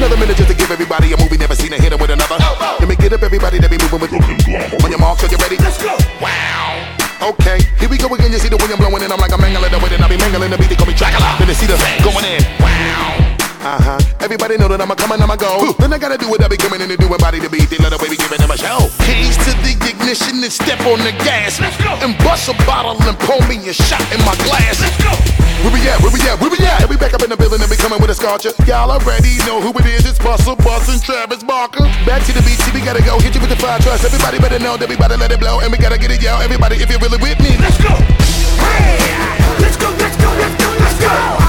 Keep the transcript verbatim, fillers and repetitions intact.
another minute just to give everybody a movie never seen a hit 'em with another. Let me get up, everybody that be moving with. On your mark, so you ready? Let's go. Wow. Okay, here we go again. You see the wind blowing in. I'm like a mangling the wind, and I be mangling the beat. They call me Dracula. Then they see the going in. Wow. Uh-huh. Everybody know that I'ma come and I'ma go. Ooh. Then I gotta do what I be coming in and doing body to beat. They let a baby giving them a show. Keys to the ignition and step on the gas. Let's go. And bust a bottle and pour me a shot in my glass. Let's go. Where we at? Where we at? Where we at? And we back up in the building and be coming with a sculpture. Y'all already know who it is. It's Bustle, Bus, and Travis Barker. Back to the beat, see we gotta go. Hit you with the fire trust. Everybody better know that we about to let it blow. And we gotta get it, yo. Everybody, if you're really with me, let's go. Hey, let's go, let's go, let's go, let's go.